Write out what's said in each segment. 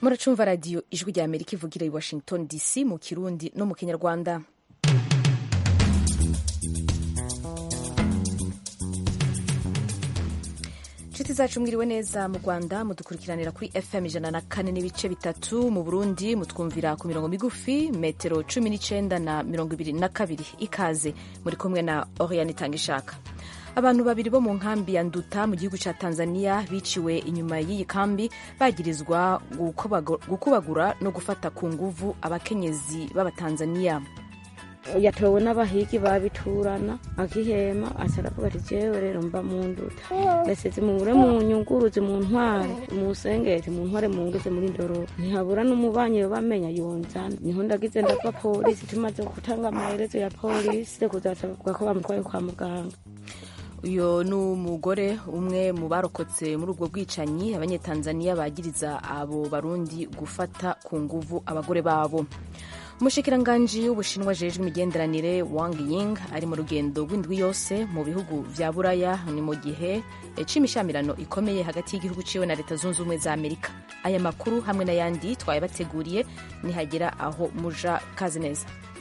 muracumva radiyo ijwi rya amerika ivugira i washington dc mu kirundi no mu kinyarwanda. inshuti zacu mwiriwe neza. Mu Rwanda mudukurikiranira kuri FM 104.3, mu Burundi mutwumvira ku mirongo migufi metero 19 na 22. Ikaze muri kumwe na Oriane Tangishaka. Abantu babiri bo mu nkambi ya Nduta mu gihugu ca Tanzania biciwe inyuma y'iyi kambi bagirizwa gukubagura no gufata ku nguvu abakenyezi b'Abatanzania. Yatowe n'abahigi babiturana akihema asaravuga ati jewe rero mba mu Nduta ndaseze mure mu nyunguruzi mu ntware mu sengete mu ntware mu ngeze muri ndoro ntihabura n'umubanye bamenya yonzana niho ndagize ndava polisi tumaze gutanga amaherezo ya polisi kuzasaba ko bamutwaye kwa muganga. Uyo n'umugore umwe mu barokotse muri ubwo bwicanyi abanyetanzania bagiriza abo barundi gufata ku nguvu abagore babo. Umushikiranganji w'Ubushinwa ajejwe imigenderanire Wang Yi ari mu rugendo rw'indwi yose mu bihugu vya Buraya, ni mu gihe c'imishamirano ikomeye hagati y'igihugu ciwe na Leta Zunze Ubumwe za Amerika. Aya makuru hamwe n'ayandi twayabateguriye nihagera aho muja kazi neza.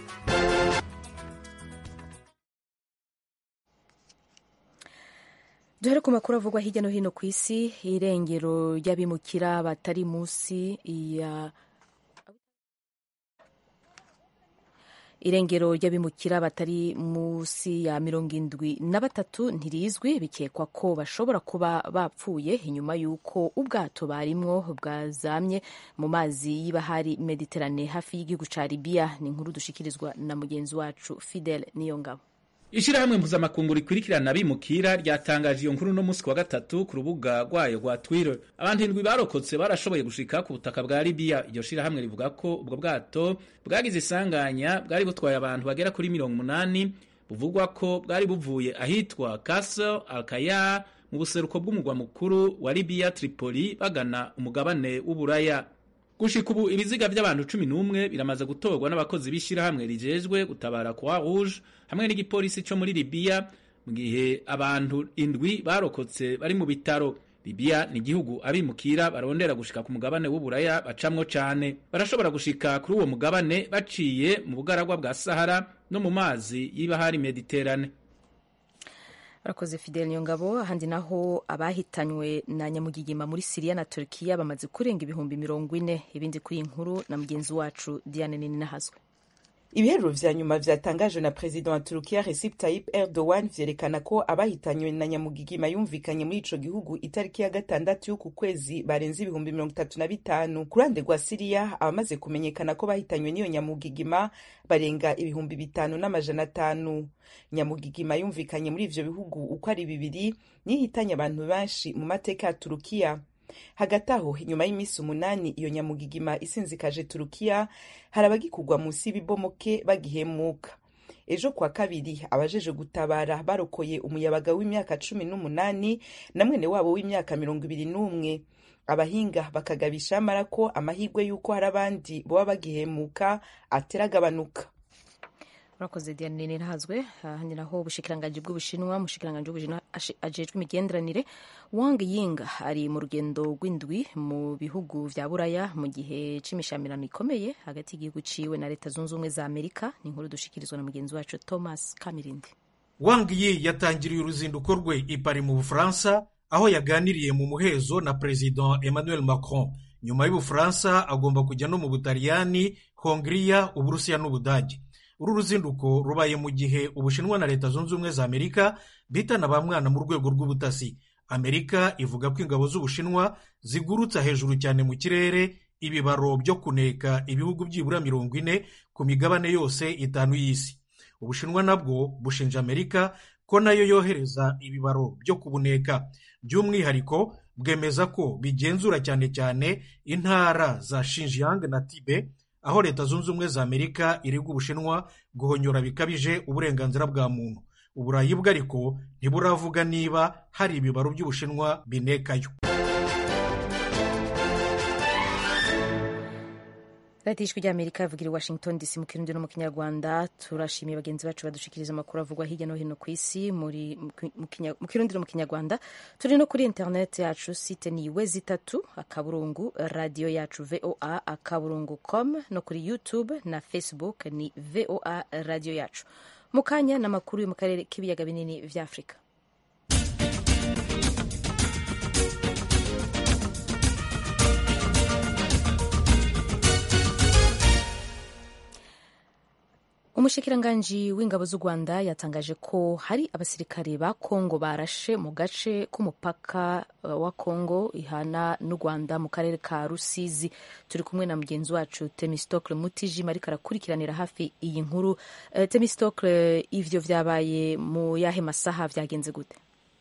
Duhere ku makuru avugwa hirya no hino ku isi. Irengero ry'abimukira batari musi ya irengero ry'abimukira batari musi ya 73 ntirizwi, bikekwa ko bashobora kuba bapfuye inyuma y'uko ubwato barimwo bwazamye mu mazi y'ibahari Mediterane hafi y'igihugu ca Libya. Ni inkuru dushikirizwa na mugenzi wacu Fidel Niyongabo. Ishirahamwe mpuzamakungu rikurikirana abimukira ryatangaje iyo nkuru no musi wa gatatu ku rubuga rwayo rwa Twitter. Abantu 7 barokotse barashoboye gushika ku butaka bwa Libya. Iryo shirahamwe rivuga ko ubwo bwato bwagize isanganya bwari butwaye abantu bagera kuri 80, buvugwa ko bwari buvuye ahitwa Kasr al-Kaya mu buseruko bw'umugwa mukuru wa Libya Tripoli bagana umugabane w'Uburaya. Gushika ubu ibiziga by'abantu 11 biramaze gutorwa n'abakozi b'ishirahamwe rijejwe gutabara kwa Rouge hamwe n'igipolisi cyo muri Libya, mu gihe abantu 7 barokotse bari mu bitaro. Libya ni igihugu abimukira barondera gushika ku mugabane w'Uburaya bacamwo cane. Barashobora gushika kuri uwo mugabane baciye mu bugaragwa bwa Sahara no mu mazi y'ibahari Mediterane. Barakoze Fidel Nyongabo. Ahandi naho abahitanywe na nyamugigima muri Syria na Turkiya bamaze kurenga 40,000. Ibindi kuri inkuru na mugenzi wacu Diane Ninahazwe. Ibiharuro vya nyuma vyatangajwe na President wa Turkiya Recep Tayyip Erdogan vyerekana ko abahitanywe na nyamugigima yumvikanye muri ico gihugu itariki ya 6 y'uku kwezi barenze 35,000. Ku ruhande rwa Syria abamaze kumenyekana ko bahitanywe n'iyo nyamugigima barenga 5,500. Nyamugigima yumvikanye muri ivyo bihugu uko ari bibiri nihitanye abantu benshi mu mateka ya Turkiya. Hagati aho inyuma y'imisi 8 iyo nyamugigima isinzikaje Turkiya hari abagikugwa musi bibomoke bagihemuka. Ejo kwa kabiri abajeje gutabara barokoye umuyabaga w'imyaka 18 na mwene wabo w'imyaka 21. Abahinga bakagabisha marako amahirwe yuko hari abandi boba bagihemuka ateragabanuka. Murakoze Diane Ninahazwe. Handi naho ubushikiranganji bw'Ubushinwa, umushikiranganji w'Ubushinwa ajejwe imigenderanire Wang Yi ari mu rugendo rw'indwi mu bihugu vya Buraya mu gihe c'imishamirano ikomeye hagati y'igihugu ciwe na Leta Zunze Ubumwe za Amerika. Ni inkuru dushikirizwa na mugenzi wacu Thomas Kamirindi. Wang Yi yatangiriye uruzinduko rwe i Paris mu Bufaransa, aho yaganiriye mu muhezo na President Emmanuel Macron. Nyuma y'Ubufaransa agomba kujya no mu Butaliyani, Hongria, Uburusiya n'Ubudage. Uru ruzinduko rubaye mu gihe Ubushinwa na Leta Zunze Ubumwe za Amerika bitana ba mwana mu rwego rw'ubutasi. Amerika ivuga ko ingabo z'Ubushinwa zigurutsa hejuru cyane mu kirere ibibaro byo kuneka ibihugu byibura 40 ku migabane yose 5 y'isi. Ubushinwa nabwo bushinja Amerika ko nayo yohereza ibibaro byo kubuneka. By'umwihariko bwemeza ko bigenzura cyane cyane intara za Xinjiang na Tibet, aho Leta Zunze Ubumwe za Amerika irega Ubushinwa guhonyora bikabije uburenganzira bwa muntu. Uburayi bwo ariko ntiburavuga niba hari ibibaro by'Ubushinwa binekayo. radiyo ijwi ry'amerika ivugira i washington dc mu kirundi no mu kinyarwanda. turashimiye bagenzi bacu badushikiriza amakuru avugwa hirya no hino ku isi mu kirundi no mu kinyarwanda. turi no kuri interineti yacu, site ni www.akaburungu radiyo yacu voa.com, no kuri youtube na facebook ni voa radiyo yacu. mu kanya n'amakuru yo mu karere k'ibiyaga binini vya afurika. umushikiranganji w'ingabo z'u Rwanda yatangaje ko hari abasirikare ba Kongo barashe mu gace k'umupaka wa Kongo ihana n'u Rwanda mu karere ka Rusizi. turi kumwe na mugenzi wacu Temistocle Mutijima ariko arakurikiranira hafi iyi nkuru. Temistocle, ivyo vyabaye mu yahe masaha, vyagenze gute?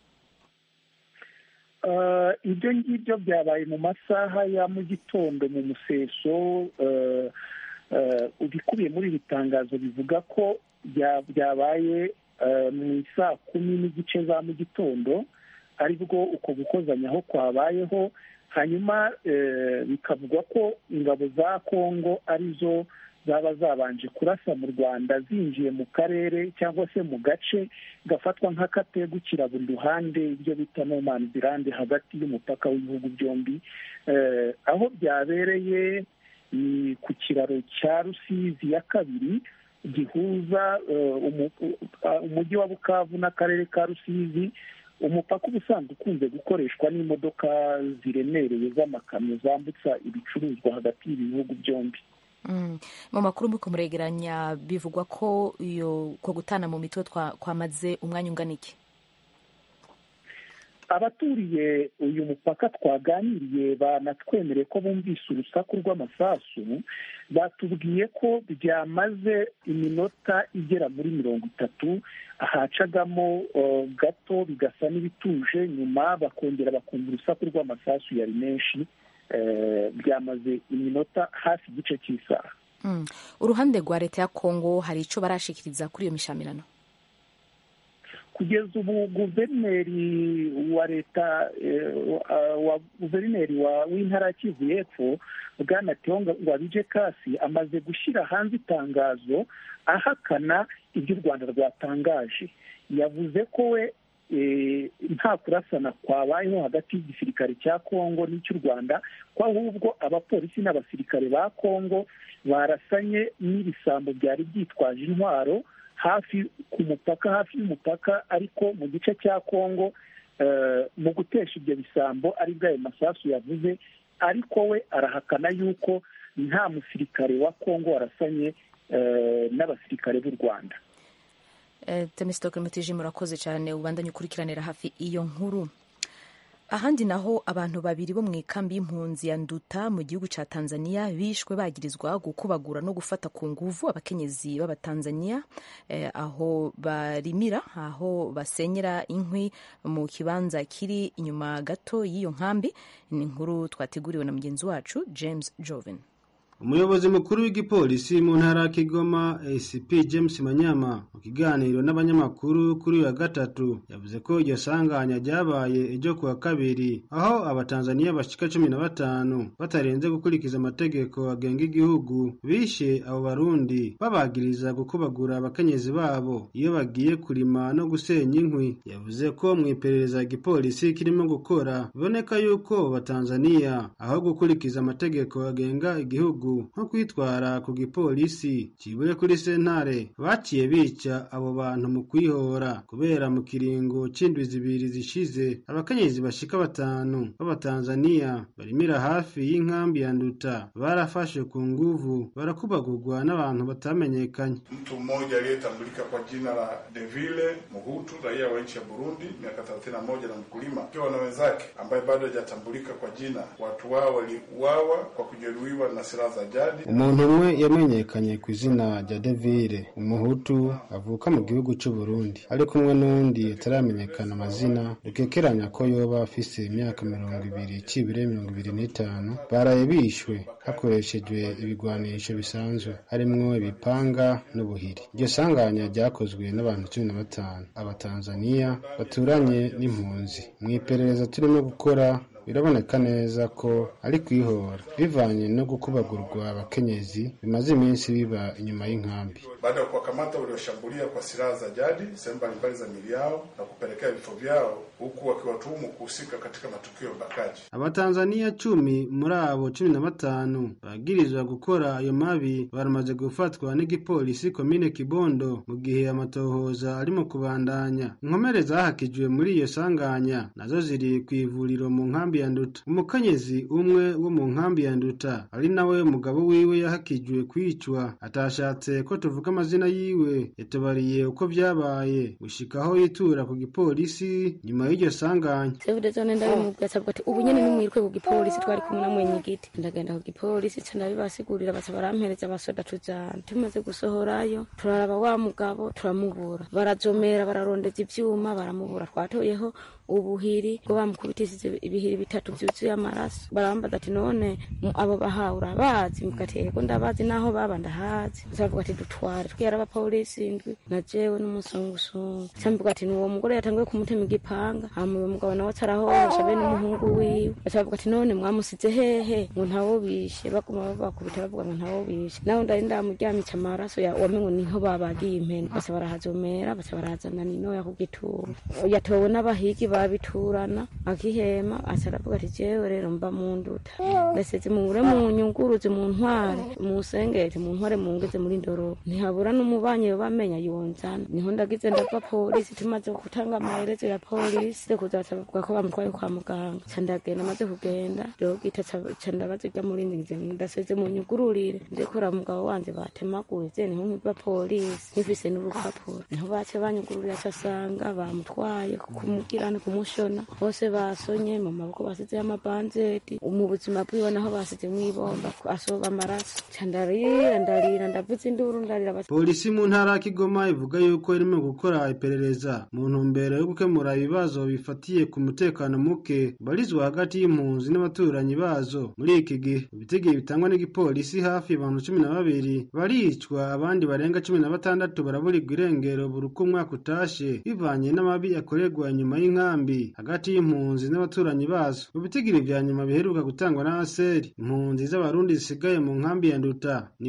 Ibyo ngibyo byabaye mu masaha ya mu gitondo mu museso. Ibikubiye muri iri tangazo bivuga ko byabaye mu saa 10:30 za mu gitondo, aribwo uko gukozanyaho kwabayeho. hanyuma bikavugwa ko ingabo za Kongo arizo zaba zabanje kurasa mu Rwanda zinjiye mu karere cyangwa se mu gace gafatwa nk'akategukira buri ruhande, ibyo bita no man's land, hagati y'umupaka w'ibihugu byombi. Aho byabereye ni ku kiraro cya Rusizi ya kabiri gihuza umujyi wa Bukavu n'akarere ka Rusizi. Umupaka ubusanzwe ukunze gukoreshwa n'imodoka ziremereye z'amakamyo zambutsa ibicuruzwa hagati y'ibihugu byombi. mu makuru muko muregeranya bivugwa ko ko gutana mu mitwe kwamaze umwanya ungana iki? Abaturiye uyu mupaka twaganiriye banatwemereye ko bumvise urusaku rw'amasasu. Batubwiye ko byamaze iminota igera muri 30, ahacagamo gato bigasa n'ibituje, nyuma bakongera bakumva urusaku rw'amasasu yari menshi. Byamaze iminota hafi igice cy'isaha. Uruhande rwa leta ya Kongo hari ico barashikiriza kuri iyo mishamirano? Kugeza ubu guverineri wa leta guverineri w'intara ya Kivu y'Epfo Bwana Tionga Ngwabije Kasi amaze gushyira hanze itangazo ahakana ibyo u Rwanda rwatangaje. Yavuze ko we nta kurasana kwabayeho hagati y'igisirikare cya Kongo n'icy'u Rwanda, ko ahubwo abapolisi n'abasirikare ba Kongo barasanye n'ibisambo byari byitwaje intwaro hafi ku mupaka, hafi y'umupaka, ariko mu gice cya Kongo mu gutesha ibyo bisambo ari bwayo masasu yavuze. Ariko we arahakana yuko nta musirikare wa Kongo warasanye n'abasirikare b'u Rwanda. Temistocle Mutijima, murakoze cyane, ubandanye ukurikiranira hafi iyo nkuru. Ahandi naho abantu babiri bo mu ikambi y'impunzi ya Nduta mu gihugu ca Tanzania bishwe bagirizwa gukubagura no gufata ku nguvu abakenyezi b'Abatanzania aho barimira, aho basenyera inkwi mu kibanza kiri inyuma gato y'iyo nkambi. Ni inkuru twateguriwe na mugenzi wacu James Joven. Umuyobozi mukuru w'igipolisi mu ntara ya Kigoma ACP James Manyama mu kiganiro n'abanyamakuru kuri uyu wa gatatu yavuze ko iryo sanganya ryabaye ejo kuwa kabiri, aho Abatanzania bashika 15 batarenze gukurikiza amategeko agenga igihugu bishe abo Barundi babagiriza gukubagura abakenyezi babo iyo bagiye kurima no gusenya inkwi. Yavuze ko mu iperereza igipolisi kirimo gukora biboneka yuko Abatanzania aho gukurikiza amategeko agenga igihugu nko kwitwara ku gipolisi kibuye kuri sentare baciye bica abo bantu mu kwihora, kubera mu kiringo c'indwi zibiri zishize abakenyezi bashika 5 b'Abatanzania barimira hafi y'inkambi ya Nduta barafashe ku nguvu barakubagurwa n'abantu batamenyekanye. Mtu mmoja aliyetambulika kwa jina la Devile Muhutu, raia wa nchi ya Burundi, miaka 31 na mkulima, akiwa na wenzake ambaye bado hajatambulika kwa jina. Watu wao waliuawa kwa kujeruhiwa na silaha za jadi. Umuntu umwe yamenyekanye ku izina rya Devile Umuhutu avuka mu gihugu cy'u Burundi, ari kumwe n'undi ataramenyekana amazina, dukekeranya ko yoba afise imyaka 20-25. Baraye bishwe hakoreshejwe ibigwanisho bisanzwe harimwo ibipanga n'ubuhiri. Iryo sanganya ryakozwe n'abantu 15 Abatanzania baturanye n'impunzi. Mu iperereza turimo gukora biraboneka neza ko ari kwihora bivanye no gukubagurwa abakenyezi bimaze iminsi biba inyuma y'inkambi. Baada ya kuwakamata walioshambulia kwa silaha za jadi sehemu mbalimbali za mili yao na kupelekea vifo vyao, huku wakiwatuhumu kuhusika katika matukio ya ubakaji. Abatanzania 10 muri abo 15 bagirizwa gukora ayo mabi baramaze gufatwa n'igipolisi komine Kibondo mu gihe amatohoza arimo kubandanya. Inkomere zahakijwe muri iyo sanganya nazo ziri kwivuriro mu nkambi ya Nduta. Umukenyezi umwe wo mu nkambi ya Nduta ari nawe umugabo wiwe yahakijwe kwicwa atashatse ko tuvuga amazina yiwe, yatubariye uko byabaye gushikaho yitura ku gipolisi nyuma y'iryo sanganya. Sevudezone ndabimubwira ati ubu nyene n'umwirwe ku gipolisi twari kumwe na mwenyigiti. Ndagenda ku gipolisi cyane bibasigurira basa barampereza abasoda tujana. Tumaze gusohorayo turaraba wa mugabo turamubura. Barazomera bararondeza ivyuma baramubura. Twatoyeho ubuhiri bwo bamukubitishije ibihiri bitatu byuzuye amaraso. Barambaza ati none abo bahawura abazi mukateko ndabazi naho baba ndahazi. Bavuga ati dutware twera abapolisi indwi na jewe n'umusongusungu. Cyamvuga ati nuwo mugore yatangiye kumutema igipanga hamuye umugabo nawe atarahoje be n'umuhungu wiwe. Bavuga ati none mwamusize hehe ngo ntawo bishe baguma bakubita bavuga ngo ntawo bishe. Naho ndari ndamuryamica amaraso ya wamengo niho babagiye impene. Basa barahazomera basa barazana nino yakugitura. Yatowe n'abahigi babiturana akihema asaravuga ati jewe rero mba mu Nduta. Ndaseze mure mu nyunguruzi mu ntware mu sengete mu ntware mu ngeze muri Ndoro. Ntihabura n'umubanye bamenya yonzana. Niho ndagize ndava polisi tumaze gutanga amaherezo ya polisi kuzasavuga ko bamutwaye kwa muganga. Candagenda maze kugenda rero gita candabaze rya muri ngize ndaseze mu nyugururire ndekora mugabo wanje batemaguye zene nko mba polisi nifise n'urupapuro. Niho bace banyugururira cyasanga bamutwaye kumugirana kumushona bose basonye mu maboko basize amabanzeti mu buzima bwiwe naho basize mwibomba asoba amaraso. Ndarira ndavuze induru ndarira. Polisi mu ntara ya Kigoma ivuga yuko irimo gukora iperereza mu ntumbero yo gukemura ibibazo bifatiye ku mutekano muke barizwa hagati y'impunzi n'abaturanyi bazo. Muri iki gihe ibitigiri bitangwa n'igipolisi hafi abantu 12 baricwa abandi barenga 16 baraburirwa irengero buri uko umwaka utashe bivanye n'amabi akorerwa nyuma y'inkambi hagati y'impunzi n'abaturanyi bazo. Ibitigiri vya nyuma biheruka gutangwa na ASER impunzi z'abarundi zisigaye mu nkambi ya Nduta ni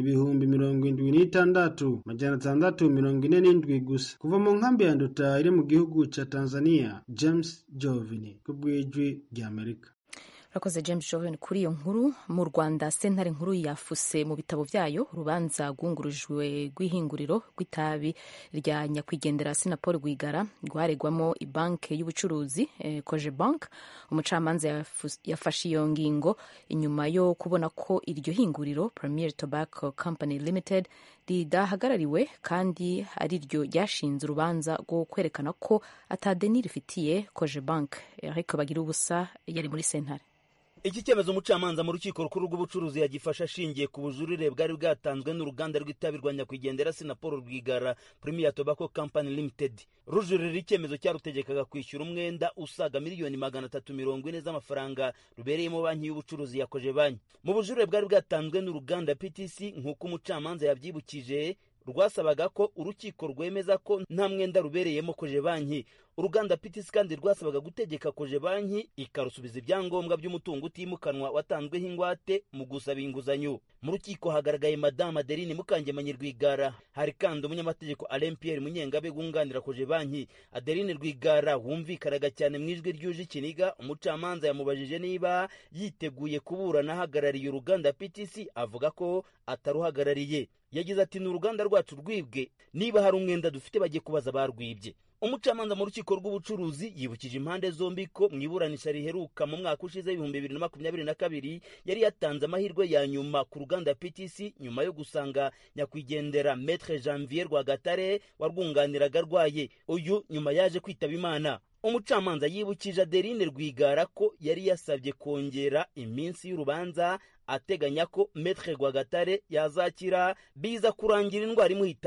76,647 gusa. Kuva mu nkambi ya Nduta iri mu gihugu ca Tanzania, James Jovini kubwijwi rya Amerika. Rakoze James Jovini kuri iyo nkuru. Mu Rwanda sentare nkuru yafuse mu bitabo vyayo urubanza rwungurujwe rw'ihinguriro rw'itabi rya nyakwigendera Sinapol Rwigara rwaregwamo ibanke y'ubucuruzi Cogebanque. Umucamanza yafashe iyo ngingo inyuma yo kubona ko iryo hinguriro Premier Tobacco Company Limited ridahagarariwe kandi ari ryo ryashinze urubanza rwo kwerekana ko atadeni rifitiye Cogebanque. Ariko bagira ubusa yari muri sentare. Iki cyemezo umucamanza mu rukiko rukuru rw'ubucuruzi yagifasha ashingiye ku bujurire bwari bwatanzwe n'uruganda rw'itabi rwa nyakwigendera Sinapol Rwigara Premier Tobacco Company Limited. Rujurira icyemezo cyarutegekaga kwishyura umwenda usaga miliyoni 340 z'amafaranga rubereyemo banki y'ubucuruzi ya Cogebanque. Mu bujurire bwari bwatanzwe n'uruganda PTC nk'uko umucamanza yabyibukije rwasabaga ko urukiko rwemeza ko nta mwenda rubereyemo Cogebanque. Uruganda PTC kandi rwasabaga gutegeka Cogebanque ikarusubiza ibyangombwa by'umutungo utimukanwa watanzweho ingwate mu gusaba inguzanyo. Mu rukiko hagaragaye Madame Adeline Mukangemanyi Rwigara, hari kandi umunyamategeko Alain Pierre Munyengabe gunganira Cogebanque. Adeline Rwigara wumvikanaga cyane mu ijwi ryuje ikiniga. Umucamanza yamubajije niba yiteguye kuburana ahagarariye uruganda PTC, avuga ko ataruhagarariye. Yagize ati ni uruganda rwacu rwibwe, niba hari umwenda dufite bagiye kubaza barwibye. Umucamanza mu rukiko rw'ubucuruzi yibukije impande zombi ko mu iburanisha riheruka mu mwaka ushize 2022 yari yatanze amahirwe ya nyuma ku ruganda PTC nyuma yo gusanga nyakwigendera Maître Janvier Rwagatare warwunganiraga rwaye. Uyu nyuma yaje kwitaba Imana. Umucamanza yibukije Adeline Rwigara ko yari yasabye kongera iminsi y'urubanza ateganya ko Maître Rwagatare yazakira biza kurangira indwara imuhitanye.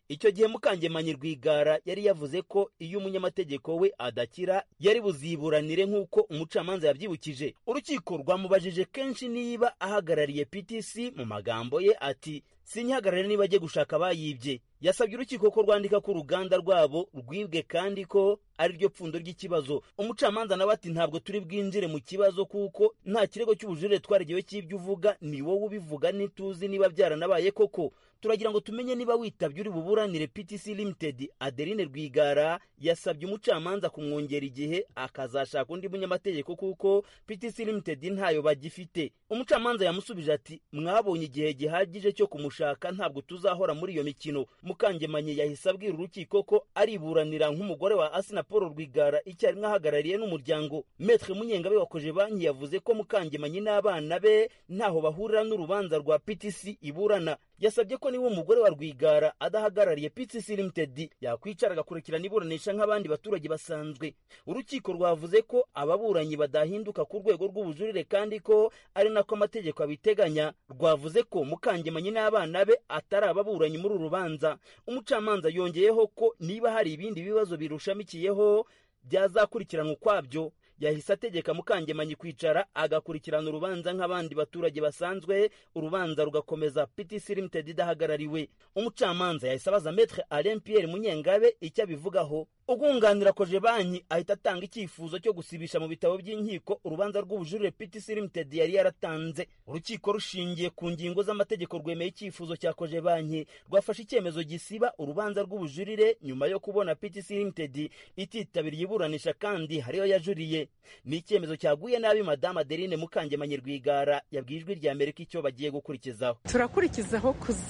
icyo gihe Mukangemanyi Rwigara yari yavuze ko iyo umunyamategeko we adakira yari buziburanire nk'uko umucamanza yabyibukije. Urukiko rwamubajije kenshi niba ahagarariye PTC, mu magambo ye ati sinyihagarare niba ajye gushaka abayibye. Yasabye urukiko ko rwandika ko uruganda rwabo rwibwe kandi ko ari ryo pfundo ry'ikibazo. Umucamanza nawe ati ntabwo turi bwinjire mu kibazo kuko nta kirego cy'ubujurire twaregewe cy'ibyo uvuga, ni wowe ubivuga, ntituzi niba byaranabaye koko. Turagira ngo tumenye niba witabye uri buburanire PTC Limited. Adeline Rwigara yasabye umucamanza kumwongera igihe akazashaka undi munyamategeko kuko PTC Limited ntayo bagifite. Umucamanza yamusubije ati mwabonye igihe gihagije cyo kumushaka, ntabwo tuzahora muri iyo mikino. Mukangemanyi yahise abwira urukiko ko ariburanira nk'umugore wa Asina Paul Rwigara icyarimwe ahagarariye n'umuryango. Maître Munyengabe wa Cogebanque yavuze ko Mukangemanyi n'abana be ntaho bahurira n'urubanza rwa PTC iburana. Yasabye ko niba umugore wa Rwigara adahagarariye PTC Limited yakwicara agakurikirana iburanisha nk'abandi baturage basanzwe. Urukiko rwavuze ko ababuranyi badahinduka ku rwego rw'ubujurire kandi ko ari nako amategeko abiteganya. Rwavuze ko Mukangemanyi n'abana be atari ababuranyi muri urubanza. Umucamanza yongeyeho ko niba hari ibindi bibazo birushamikiyeho byazakurikiranwa ukwabyo. Yahise ategeka Mukangemanyi kwicara agakurikirana urubanza nk'abandi baturage basanzwe, urubanza rugakomeza PTC Limited idahagarariwe. Umucamanza yahise abaza Maître Alain Pierre Munyengabe icyo abivugaho. Ugunganira Cogebanque ahita atanga icyifuzo cyo gusibisha mu bitabo by'inkiko urubanza rw'ubujurire PTC Limited yari yaratanze. Urukiko rushingiye ku ngingo z'amategeko rwemeye icyifuzo cya Cogebanque, rwafashe icyemezo gisiba urubanza rw'ubujurire nyuma yo kubona PTC Limited ititabiriye iburanisha kandi hariyo yajuriye. Ni icyemezo cyaguye nabi Madame Adeline Mukangemanyi Rwigara yabwiye Ijwi rya Amerika icyo bagiye gukurikizaho. Turakurikizaho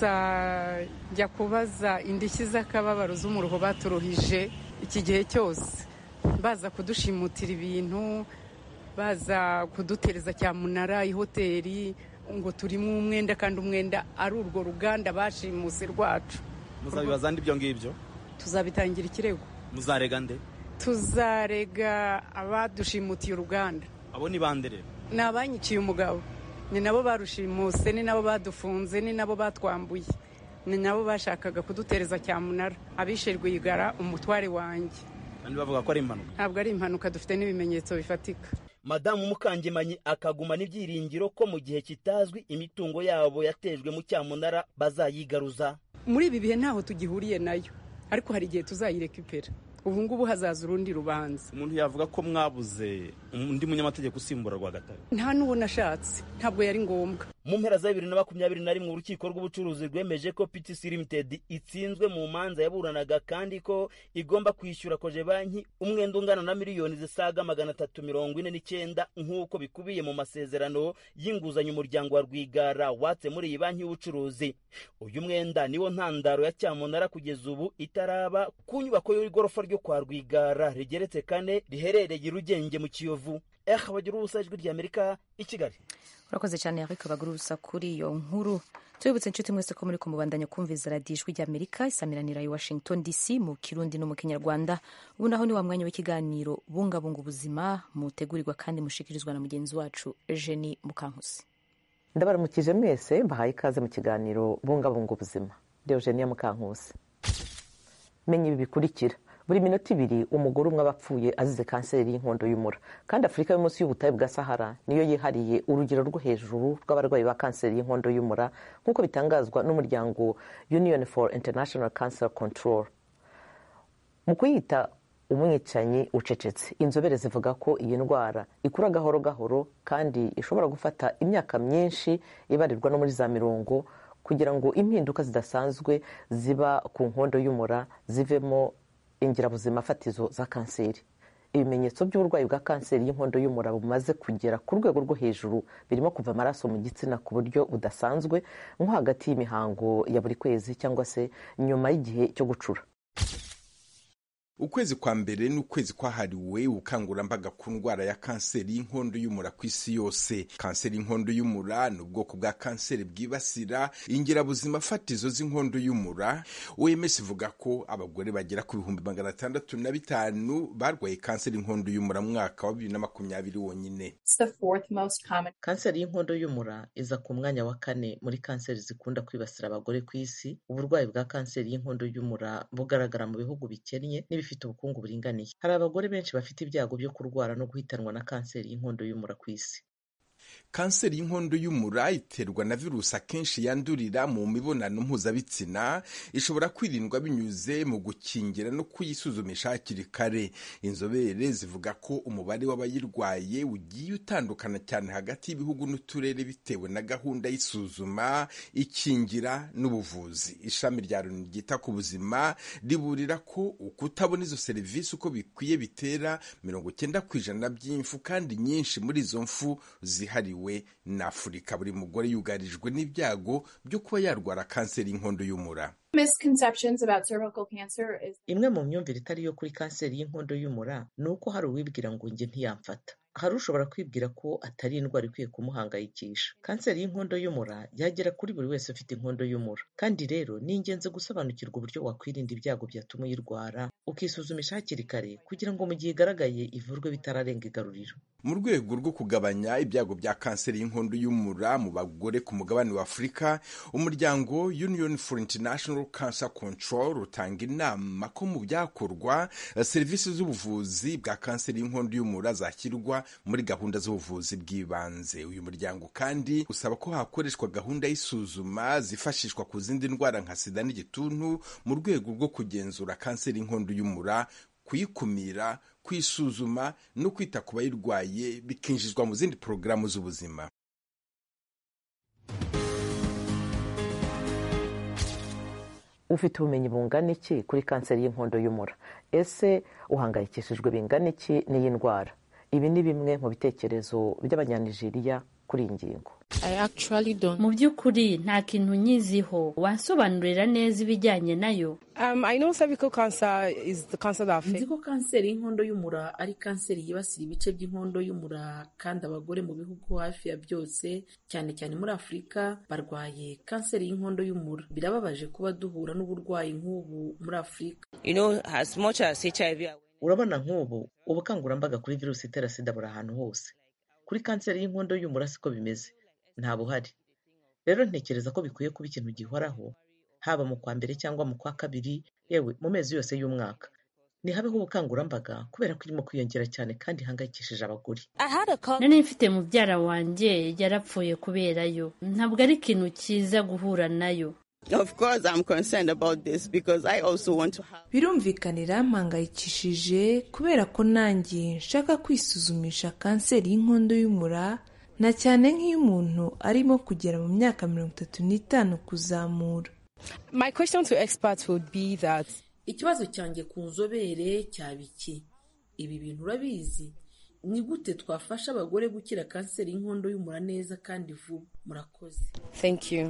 kuzajya kubaza indishyi z'akababaro z'umuruho baturuhije iki gihe cyose, baza kudushimutira ibintu, baza kudutereza cyamunara ihoteli ngo turimo umwenda kandi umwenda ari urwo ruganda bashimuse rwacu. Muzabibaza ibyo ngibyo? Tuzabitangira ikirego. Muzarega nde? Tuzarega abadushimutiye uruganda. Abo ni bande rero? Ni abanyiciye umugabo, ni nabo barushimuse, ni nabo badufunze, ni nabo batwambuye, ni nabo bashakaga kudutereza cyamunara. Abishe Rwigara umutware wanjye. Kandi bavuga ko ari impanuka? Ntabwo ari impanuka, dufite n'ibimenyetso bifatika. Madamu Mukangemanyi akaguma n'ibyiringiro ko mu gihe kitazwi imitungo yabo yatejwe mu cyamunara bazayigaruza. Muri ibi bihe ntaho tugihuriye nayo, ariko hari igihe tuzayirekipera. Ubu ngubu hazaza urundi rubanza. Umuntu yavuga ko mwabuze undi munyamategeko usimbura Rwagatare? Nta n'uwo nashatse, ntabwo yari ngombwa. Mu mpera za 2021 urukiko rw'ubucuruzi rwemeje ko PTC Limited itsinzwe mu manza yaburanaga kandi ko igomba kwishyura Cogebanque umwenda ungana na miliyoni zisaga 349 nk'uko bikubiye mu masezerano y'inguzanyo umuryango wa Rwigara watse muri iyi banki y'ubucuruzi. Uyu mwenda niwo ntandaro ya cyamunara kugeza ubu itaraba ku nyubako y'igorofa ryo kwa Rwigara rigeretse 4 riherereye Rugenge mu Kiyovu. Bagira ubusa Ijwi rya Amerika i Kigali. Urakoze cyane Eric bagira ubusa kuri iyo nkuru. Tubibutse inshuti mwese ko muri kumubandanya kumviza radio Ijwi rya Amerika isamiranira i Washington DC mu Kirundi no mu Kinyarwanda. Ubu naho ni wa mwanya w'ikiganiro bungabunga ubuzima mutegurirwa kandi mushikirizwa na mugenzi wacu Eugenie Mukankusi. Ndabaramukije mwese mbahaye ikaze mu kiganiro bungabunga ubuzima. Eugenie Mukankusi. Menye ibi bikurikira. Buri minota 2 umugore umwe abapfuye azize kanseri y'inkondo y'umura, kandi Afurika yo munsi y'ubutayu bwa Sahara niyo yihariye urugero rwo hejuru rw'abarwayi ba kanseri y'inkondo y'umura nk'uko bitangazwa n'umuryango Union for International Cancer Control. Mu kuyita umwicanyi ucecetse, inzobere zivuga ko iyi ndwara ikura gahoro gahoro kandi ishobora gufata imyaka myinshi ibarirwa no muri za 40 kugira ngo impinduka zidasanzwe ziba ku nkondo y'umura zivemo ingirabuzima fatizo za kanseri. Ibimenyetso by'uburwayi bwa kanseri y'inkondo y'umura bumaze kugera ku rwego rwo hejuru birimo kuva amaraso mu gitsina ku buryo budasanzwe nko hagati y'imihango ya buri kwezi cyangwa se nyuma y'igihe cyo gucura. Ukwezi kwa mbere ni ukwezi kwahariwe ubukangurambaga ku ndwara ya kanseri y'inkondo y'umura ku isi yose. Kanseri y'inkondo y'umura ni ubwoko bwa kanseri bwibasira ingirabuzima fatizo z'inkondo y'umura. OMS ivuga ko abagore bagera ku 605 barwaye kanseri y'inkondo y'umura mu mwaka wa 2020 wonyine. Kanseri y'inkondo y'umura iza ku mwanya wa 4 muri kanseri zikunda kwibasira abagore ku isi. Uburwayi bwa kanseri y'inkondo y'umura bugaragara mu bihugu bikennye bifite ubukungu buringaniye. Hari abagore benshi bafite ibyago byo kurwara no guhitanwa na kanseri y'inkondo y'umura ku isi. Kanseri y'inkondo y'umura iterwa na virusi akenshi yandurira mu mibonano mpuzabitsina. Ishobora kwirindwa binyuze mu gukingira no kuyisuzumisha hakiri kare. Inzobere zivuga ko umubare w'abayirwaye ugiye utandukana cyane hagati y'ibihugu n'uturere bitewe na gahunda y'isuzuma, ikingira n'ubuvuzi. Ishami rya Loni ryita ku buzima riburira ko ukutabona izo serivisi uko bikwiye bitera 90% by'imfu, kandi nyinshi muri izo mfu zihariwe na Afurika. Buri mugore yugarijwe n'ibyago byo kuba yarwara kanseri y'inkondo y'umura. Imwe mu myumvire itari yo kuri kanseri y'inkondo y'umura ni uko hari uwibwira ngo njye ntiyamfata. Hari ushobora kwibwira ko atari indwara ikwiye kumuhangayikisha. Kanseri y'inkondo y'umura yagera kuri buri wese ufite inkondo y'umura, kandi rero ni ingenzi gusobanukirwa uburyo wakwirinda ibyago byatuma uyirwara, ukisuzumisha hakiri kare kugira ngo mu gihe igaragaye ivurwe bitararenga igaruriro. Mu rwego rwo kugabanya ibyago bya kanseri y'inkondo y'umura mu bagore ku mugabane wa Afurika, umuryango Union for International Cancer Control utanga inama ko mu byakorwa serivisi z'ubuvuzi bwa kanseri y'inkondo y'umura zashyirwa muri gahunda z'ubuvuzi bw'ibanze. Uyu muryango kandi usaba ko hakoreshwa gahunda y'isuzuma zifashishwa ku zindi ndwara nka sida n'igituntu mu rwego rwo kugenzura kanseri y'inkondo y'umura, kuyikumira, kwisuzuma no kwita ku bayirwaye bikinjizwa mu zindi porogaramu z'ubuzima. Ufite ubumenyi bungana iki kuri kanseri y'inkondo y'umura? Ese uhangayikishijwe bingana iki n'iyi ndwara? Ibi ni bimwe mu bitekerezo by'Abanyanijeriya kuri iyi ngingo. Mu by'ukuri nta kintu nyiziho. Wansobanurira neza ibijyanye nayo? Nzi ko kanseri y'inkondo y'umura ari kanseri yibasira ibice by'inkondo y'umura, kandi abagore mu bihugu hafi ya byose, cyane cyane muri Afurika, barwaye kanseri y'inkondo y'umura. Birababaje kuba duhura n'uburwayi nk'ubu muri Afurika. Urabona nk'ubu ubukangurambaga kuri virusi itera sida buri ahantu hose. Kuri kanseri y'inkondo y'umura siko bimeze, nta buhari. Rero ntekereza ko bikwiye kuba ikintu gihoraho, haba mu kwa mbere cyangwa mu kwa kabiri, yewe mu mezi yose y'umwaka. Nihabeho ubukangurambaga kubera ko irimo kwiyongera cyane kandi ihangayikishije abagore. Nari mfite mubyara wanjye yarapfuye kubera yo. Ntabwo ari ikintu cyiza guhura nayo. Of course I'm concerned about this because I also want to have. Birumvikanira mpangayikishije kubera ko nanjye nshaka kwisuzumisha kanseri y'inkondo y'umura, na cyane nk'iyo umuntu arimo kugera mu myaka 35 kuzamura. My question to experts would be that ikibazo cyanjye ku nzobere cyaba iki? Ibi bintu urabizi? Ni gute twafasha abagore gukira kanseri y'inkondo y'umura neza kandi vuba? Murakoze. Thank you.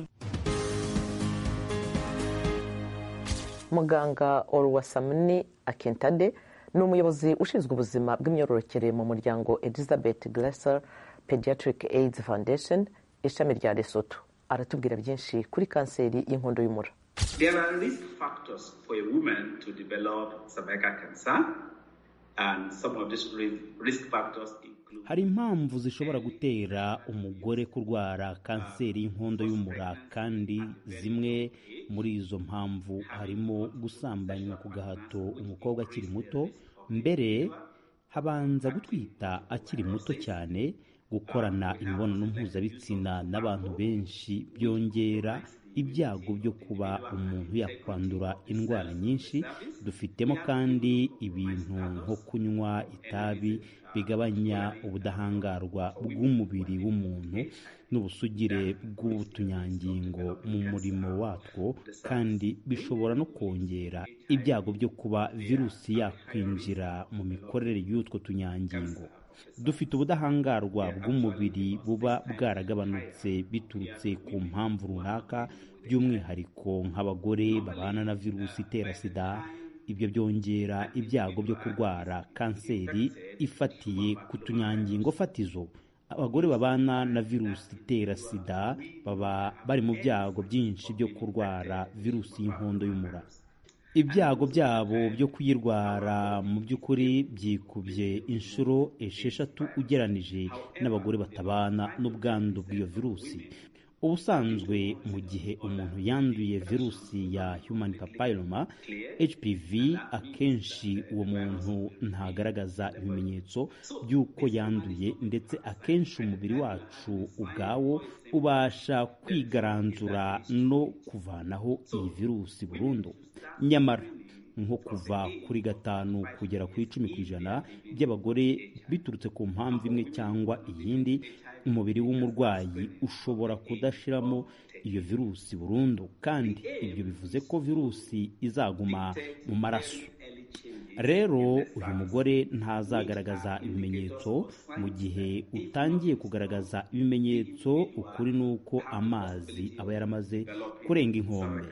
Muganga Oluwasamuni Akintade ni umuyobozi ushinzwe ubuzima bw'imyororokere mu muryango Elizabeth Glaser Pediatric AIDS Foundation, ishami rya Lesotho. Aratubwira byinshi kuri kanseri y'inkondo y'umura. There are risk factors for a woman to develop cervical cancer, and some of these risk factors include. Hari impamvu zishobora gutera umugore kurwara kanseri y'inkondo y'umura, kandi zimwe muri izo mpamvu harimo gusambanywa ku gahato umukobwa akiri muto, mbere habanza gutwita akiri muto cyane, gukorana imibonano mpuzabitsina n'abantu benshi byongera ibyago byo kuba umuntu yakwandura indwara nyinshi. Dufitemo kandi ibintu nko kunywa itabi bigabanya ubudahangarwa bw'umubiri w'umuntu n'ubusugire bw'utunyangingo mu murimo watwo, kandi bishobora no kongera ibyago byo kuba virusi yakwinjira mu mikorere y'utwo tunyangingo. Dufite ubudahangarwa bw'umubiri buba bwaragabanutse biturutse ku mpamvu runaka, by'umwihariko nk'abagore babana na virusi itera sida, ibyo byongera ibyago byo kurwara kanseri ifatiye ku tunyangingo fatizo. Abagore babana na virusi itera sida baba bari mu byago byinshi byo kurwara virusi y'inkondo y'umura. Ibyago byabo byo kuyirwara mu by'ukuri byikubye inshuro 6 ugeranije n'abagore batabana n'ubwandu bw'iyo virusi. Ubusanzwe mu gihe umuntu yanduye virusi ya human papilloma HPV, akenshi uwo muntu ntagaragaza ibimenyetso by'uko yanduye, ndetse akenshi umubiri wacu ubwawo ubasha kwigaranzura no kuvanaho iyi virusi burundu. Nyamara nko kuva kuri 5 kugera kuri 10% by'abagore biturutse ku mpamvu imwe cyangwa iyindi, umubiri w'umurwayi ushobora kudashiramo iyo virusi burundu, kandi ibyo bivuze ko virusi izaguma mu maraso. Rero uyu mugore ntazagaragaza ibimenyetso. Mu gihe utangiye kugaragaza ibimenyetso, ukuri ni uko amazi aba yaramaze kurenga inkombe.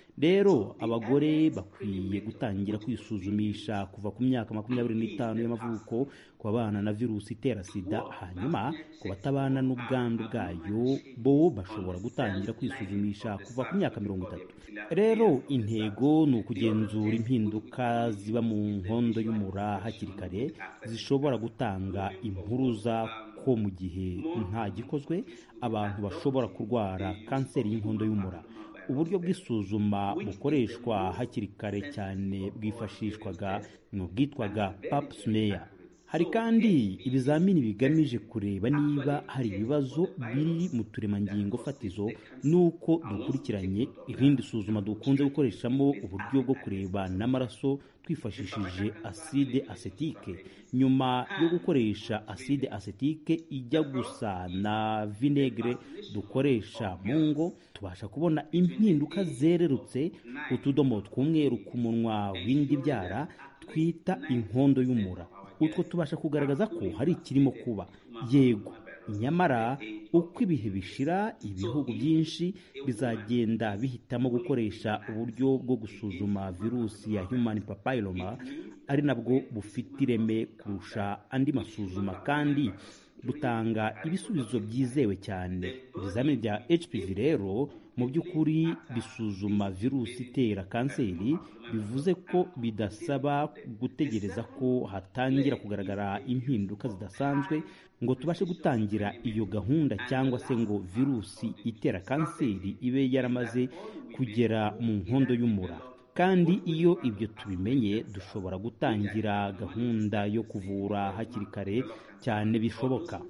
Rero abagore bakwiye gutangira kwisuzumisha kuva ku myaka 25 y'amavuko ku babana na virusi itera sida, hanyuma ku batabana n'ubwandu bwayo bo bashobora gutangira kwisuzumisha kuva ku myaka 30. Rero intego ni ukugenzura impinduka ziba mu nkondo y'umura hakiri kare, zishobora gutanga impuruza ko mu gihe nta gikozwe abantu bashobora kurwara kanseri y'inkondo y'umura. Uburyo bw'isuzuma bukoreshwa hakiri kare cyane bwifashishwaga n'ubwitwaga pap smear. Hari kandi ibizamini bigamije kureba niba hari ibibazo biri mu turemangingo fatizo nuko dukurikiranye. Irindi suzuma dukunze gukoreshamo uburyo bwo kureba n'amaraso twifashishije acide acétique. Nyuma yo gukoresha acide acétique ijya gusa na vinegre dukoresha mu ngo, tubasha kubona impinduka zererutse, utudomo tw'umweru ku munwa w'indibyara twita inkondo y'umura. Utwo tubasha kugaragaza ko hari ikirimo kuba. Yego, nyamara uko ibihe bishira, ibihugu byinshi bizagenda bihitamo gukoresha uburyo bwo gusuzuma virusi ya human papilloma, ari nabwo bufite ireme kurusha andi masuzuma kandi butanga ibisubizo byizewe cyane. Ibizamini bya HPV rero mu by'ukuri bisuzuma virusi itera kanseri, bivuze ko bidasaba gutegereza ko hatangira kugaragara impinduka zidasanzwe ngo tubashe gutangira iyo gahunda, cyangwa se ngo virusi itera kanseri ibe yaramaze kugera mu nkondo y'umura. Kandi iyo ibyo tubimenye, dushobora gutangira gahunda yo kuvura hakiri kare cyane bishoboka.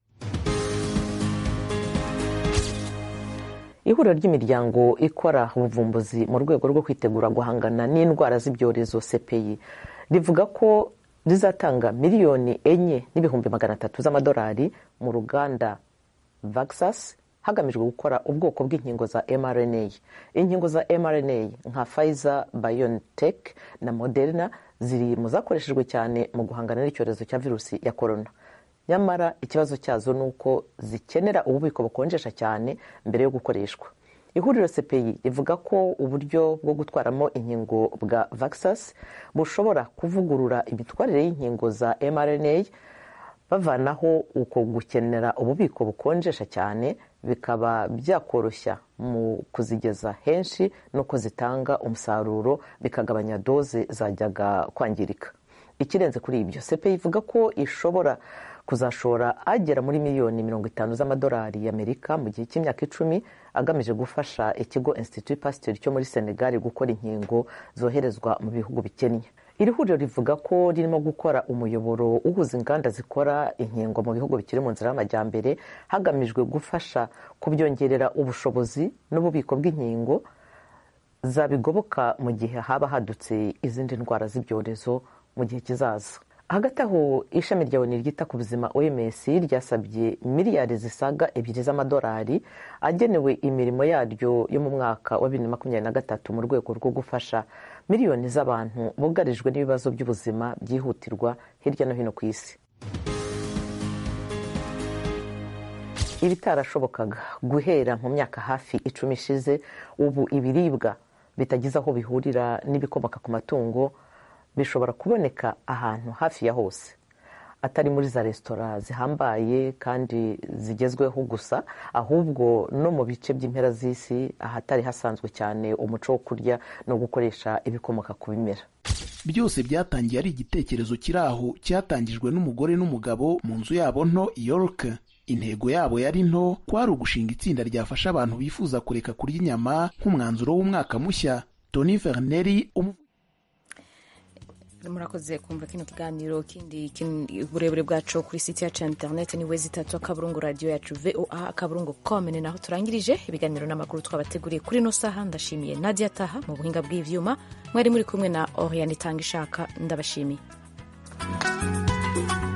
Ihuriro ry'imiryango ikora ubuvumbuzi mu rwego rwo kwitegura guhangana n'indwara z'ibyorezo CPI rivuga ko rizatanga miliyoni 4,300 z'amadolari mu ruganda Vaxas hagamijwe gukora ubwoko bw'inkingo za mRNA. Inkingo za mRNA nka Pfizer, BioNTech na Moderna ziri mu zakoreshejwe cyane mu guhangana n'icyorezo cya virusi ya corona. Nyamara ikibazo cyazo ni uko zikenera ububiko bukonjesha cyane mbere yo gukoreshwa. Ihuriro CPI rivuga ko uburyo bwo gutwaramo inkingo bwa Vaxas bushobora kuvugurura imitwarire y'inkingo za mRNA, bavanaho uko gukenera ububiko bukonjesha cyane, bikaba byakoroshya mu kuzigeza henshi no kuzitanga umusaruro, bikagabanya doze zajyaga kwangirika. Ikirenze kuri ibyo, CPI ivuga ko ishobora kuzashora agera muri miliyoni 50 z'amadolari y'Amerika mu gihe cy'imyaka 10 agamije gufasha ikigo Institut Pasteur cyo muri Senegal gukora inkingo zoherezwa mu bihugu bikennye. Iri huriro rivuga ko ririmo gukora umuyoboro uhuza inganda zikora inkingo mu bihugu bikiri mu nzira y'amajyambere hagamijwe gufasha kubyongerera ubushobozi n'ububiko bw'inkingo zabigoboka mu gihe haba hadutse izindi ndwara z'ibyorezo mu gihe kizaza. Hagati aho, ishami rya ONU ryita ku buzima OMS ryasabye miliyari zisaga 2 z'amadolari agenewe imirimo yaryo yo mu mwaka wa 2023 mu rwego rwo gufasha miliyoni z'abantu bugarijwe n'ibibazo by'ubuzima byihutirwa hirya no hino ku isi. Ibitarashobokaga guhera mu myaka hafi 10 ishize, ubu ibiribwa bitagize aho bihurira n'ibikomoka ku matungo bishobora kuboneka ahantu hafi ya hose, atari muri za resitora zihambaye kandi zigezweho gusa, ahubwo no mu bice by'impera z'isi ahatari hasanzwe cyane umuco wo kurya no gukoresha ibikomoka ku bimera. Byose byatangiye ari igitekerezo kiri aho cyatangijwe n'umugore n'umugabo mu nzu yabo nto i York. Intego yabo yari nto, kwari ugushinga itsinda ryafasha abantu bifuza kureka kurya inyama nk'umwanzuro w'umwaka mushya. Tony Verneri murakoze kumva kino kiganiro. Kindi uburebure bwacu kuri site yacu ya internet ni www.akaburungu radio yacu voa.com. ni naho turangirije ibiganiro n'amakuru twabateguriye kuri no saha. Ndashimiye Nadia Taha mu buhinga bw'ivyuma, mwari muri kumwe na Oriane Tangishaka. Ndabashimiye.